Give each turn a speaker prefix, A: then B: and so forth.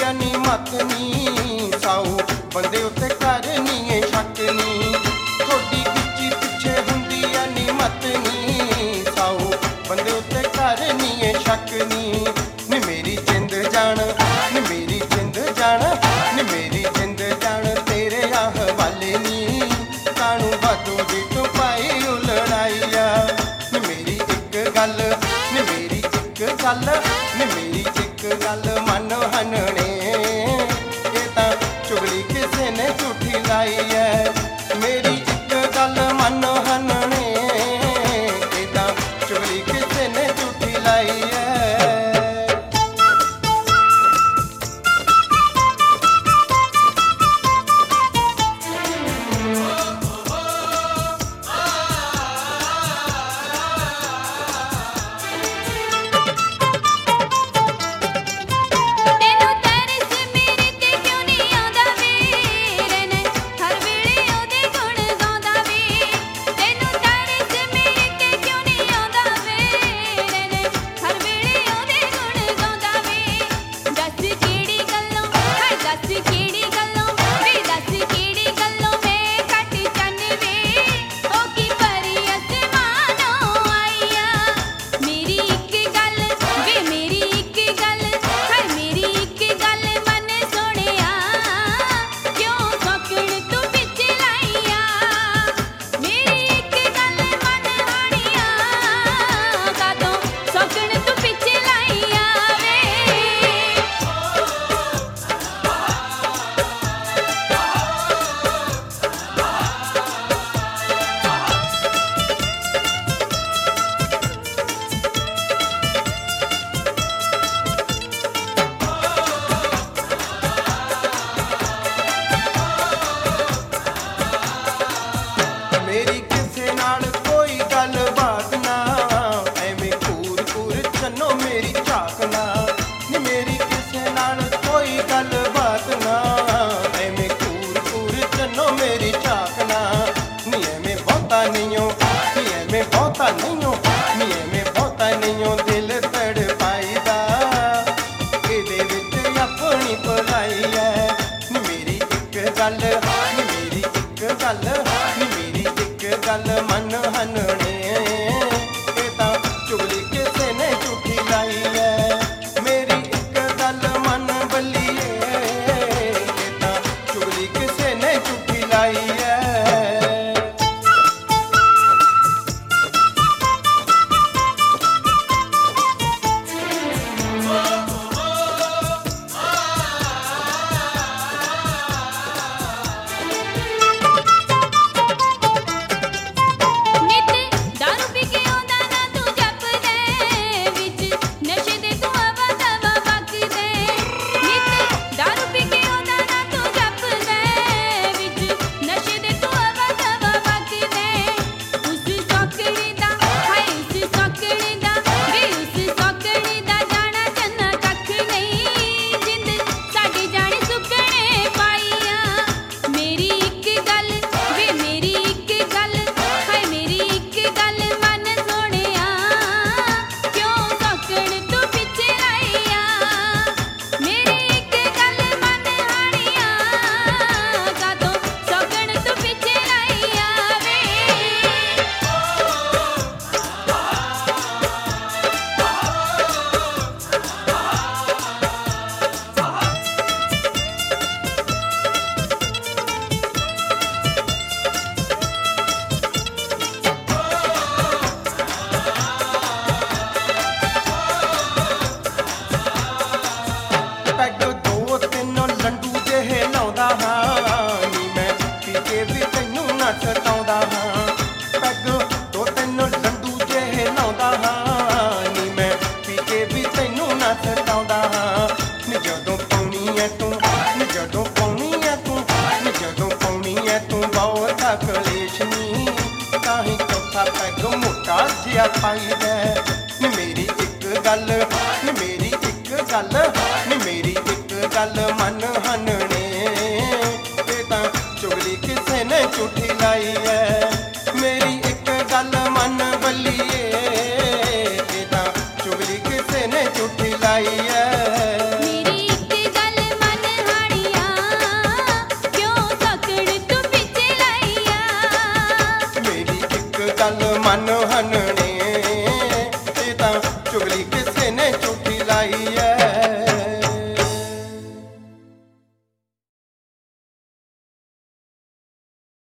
A: ਆ ਨੀ ਮਤ ਨੀ ਸਾਊ ਬੰਦੇ ਉੱਤੇ ਕਰਨੀ ਏ ਸ਼ੱਕ ਨੀ ਥੋੜੀ ਗਿੱਚੀ ਪਿੱਛੇ ਹੁੰਦੀ ਆ ਨੀ ਮਤ ਨੀ ਸਾਊ ਬੰਦੇ ਉੱਤੇ ਕਰਨੀ ਏ ਸ਼ੱਕ ਨੀ ਨੀ ਮੇਰੀ ਜਿੰਦ ਜਾਣ ਨੀ ਮੇਰੀ ਜਿੰਦ ਜਾਣ ਨੀ ਮੇਰੀ ਜਿੰਦ ਜਾਣ ਤੇਰੇ ਆ ਹਵਾਲੇ ਨੀ ਕਾਣੂ ਵਾਧੂ ਦੀ ਤੂੰ ਪਾਈ ਲੜਾਈ ਆ ਨੀ ਮੇਰੀ ਇੱਕ ਗੱਲ ਨੀ ਮੇਰੀ ਇੱਕ ਗੱਲ ਨੀ ਮੇਰੀ ਇੱਕ ਗੱਲ ਮਨ ਹਨਣੇ ਇਹ ਤਾਂ ਚੁਗਲੀ ਕਿਸੇ ਨੇ ਝੂਠੀ ਲਾਈ ਐ ਮੇਰੀ ਇੱਕ ਗੱਲ ਮਨ ਹਨਣੇ ਇਹ ਤਾਂ ਚੁਗਲੀ ਕਿਸੇ ਨੇ ਝੂਠੀ ਲਾਈ ਐ ਮੇਰੀ ਕਿਸੇ ਨਾਲ ਕੋਈ ਗੱਲਬਾਤ ਨਾ ਐਵੇਂ ਘੂਰ ਘੂਰ ਚੰਨੋ ਮੇਰੀ ਝਾਕ ਨਾ ਨੀ ਮੇਰੀ ਕਿਸੇ ਨਾਲ ਕੋਈ ਗੱਲਬਾਤ ਨਾ ਐਵੇਂ ਘੂਰ ਘੂਰ ਚੰਨੋ ਮੇਰੀ ਝਾਕ ਨਾ ਨੀ ਐਵੇਂ ਬਹੁਤਾ ਨਹੀਂਓ ਨੀ ਐਵੇਂ ਬਹੁਤਾ ਨਹੀਂਓ ਨੀ ਐਵੇਂ ਬਹੁਤਾ ਨਹੀਂਓ ਦਿਲ ਤੜਪਾਈਦਾ ਇਹਦੇ ਵਿੱਚ ਆਪਣੀ ਭਲਾਈ ਐ ਨੀ ਮੇਰੀ ਇੱਕ ਗੱਲ ਨੀ ਮੇਰੀ ਇੱਕ ਗੱਲ ਨੀ ਮੇਰੀ ਗੱਲ ਮਨ ਹਨਣੇ ਇਹ ਤਾਂ ਚੁਗਲੀ ਕਿਸੇ ਨੇ ਝੂਠੀ ਲਾਈ ਐ ਮੇਰੀ ਇੱਕ ਗੱਲ ਮਨ ਬੱਲੀਏ ਇਹ ਤਾਂ ਚੁਗਲੀ ਕਿਸੇ ਨੇ ਝੂਠੀ ਲਾਈ ਐ ਸਤਾਉਂਦਾ ਹਾਂ ਪੈਗ ਦੋ ਤਿੰਨ ਲੰਡੂ ਜਿਹੇ ਲਾਉਂਦਾ ਹਾਂ ਨੀ ਮੈਂ ਪੀ ਕੇ ਵੀ ਤੈਨੂੰ ਨਾ ਸਤਾਉਂਦਾ ਹਾਂ ਨੀ ਜਦੋਂ ਪਾਉਣੀ ਐ ਤੂੰ ਨੀ ਜਦੋਂ ਪਾਉਣੀ ਐ ਤੂੰ ਨੀ ਜਦੋਂ ਪਾਉਣੀ ਐ ਤੂੰ ਬਹੁਤਾ ਕਲੇਸ਼ ਨੀ ਤਾਂ ਹੀ ਚੌਥਾ ਪੈਗ ਮੋਟਾ ਜਿਹਾ ਪਾਈਦਾ ਨੀ ਮੇਰੀ ਇੱਕ ਗੱਲ ਨੀ ਮੇਰੀ ਇੱਕ ਗੱਲ ਨੀ ਮੇਰੀ ਇੱਕ ਗੱਲ ਮਨ ਹਨਣੇ ਇਹ ਤਾਂ ਚੁਗਲੀ ਕਿਸੇ ਨੇ ਝੂਠੀ ਲਾਈ ਐ ਮੇਰੀ ਇੱਕ ਗੱਲ ਮਨ ਬੱਲੀਏ ਇਹ ਤਾਂ ਚੁਗਲੀ ਕਿਸੇ ਨੇ ਝੂਠੀ ਲਾਈ ਐ
B: ਮੇਰੀ ਇੱਕ ਗੱਲ
A: ਉਂਗਲੀ ਕਿਸੇ ਨੇ ਝੂਠੀ ਲਾਈ ਐ।